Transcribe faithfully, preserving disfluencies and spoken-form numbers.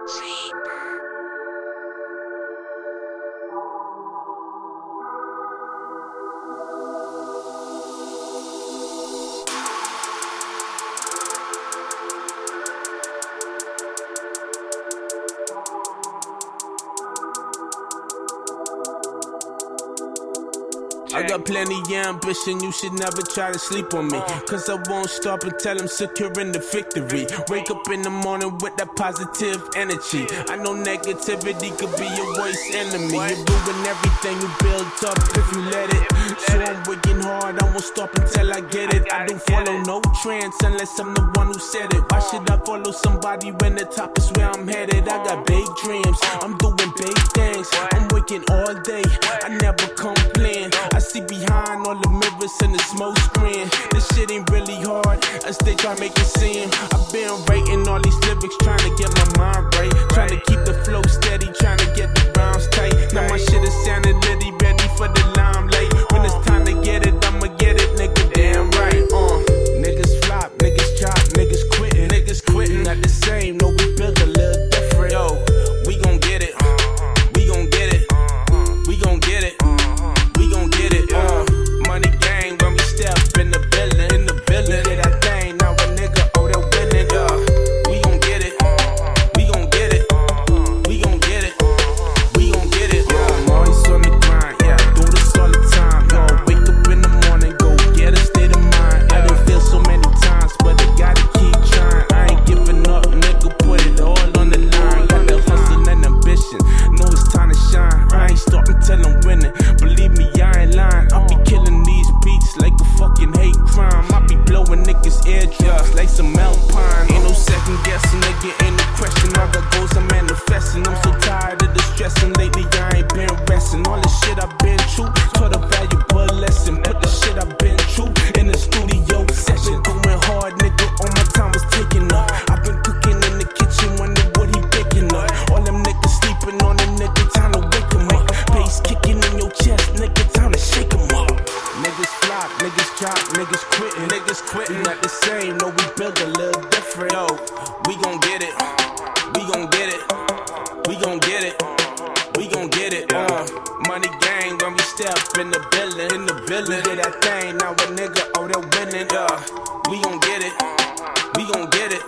I got plenty of ambition, you should never try to sleep on me. Cause I won't stop until I'm securing the victory. Wake up in the morning with that positive energy. I know negativity could be your worst enemy. You ruin everything you built up if you let it. So I'm working hard, I won't stop until I get it. I don't follow no trends unless I'm the one who said it. Why should I follow somebody when the top is where I'm headed? I got big dreams, I'm doing big things. I'm working all day, I never complain. I see behind all the mirrors and the smoke screen. This shit ain't really hard, as they try to make it seem. I've been writing all these lyrics, trying to get my mind right. Trying to keep the flow steady, trying to get the rhymes tight. Now my shit is sounding litty, ready for the limelight. When it's time to get it, I'ma get it, nigga, damn right. Uh, niggas flop, niggas chop, niggas quitting, niggas quitting. Not the same, no, we built a little different. Yo, we gon' get it, we gon' get it, we gon' get it. Uh, money gang when we step in the building, in the building. Did that thing, now a nigga, oh, they're winning, yeah. We gon' get it, we gon' get it, we gon' get it, we gon' get it, yeah. I'm always on the grind, yeah, do this all the time, yo. Wake up in the morning, go get a state of mind. I done failed so many times, but I gotta keep trying. I ain't giving up, nigga, put it all on the line. Got the hustle and ambition, know it's time to shine. I ain't stopping till I'm winning, believe me, I ain't lying. I be killing these beats like a fucking hate crime. I be blowing niggas' eardrums like some Alpine. Ain't no second guessing, nigga, ain't no question. All that goes, I'm manifesting. I'm so tired of the stressing. Lately, I ain't been resting. All the shit I've been through, taught a valuable lesson. Put the shit I've been through in the studio session. Going hard, nigga, all my time was taking up. I've been cooking in the kitchen, wonder what he baking up. All them niggas sleeping on a nigga, time to wake him up. Bass kicking in your chest, nigga, time to shake him up. Niggas flop, niggas chop, niggas quitting, niggas quitting. Not the same, no, we built a little different. Yo, we gon' get it, we gon' get it, we gon' get it, we gon' get it. Uh, money gang when we step in the building, in the building. Did that thing, now a nigga, oh, they're winning. Yeah, we gon' get it, we gon' get it,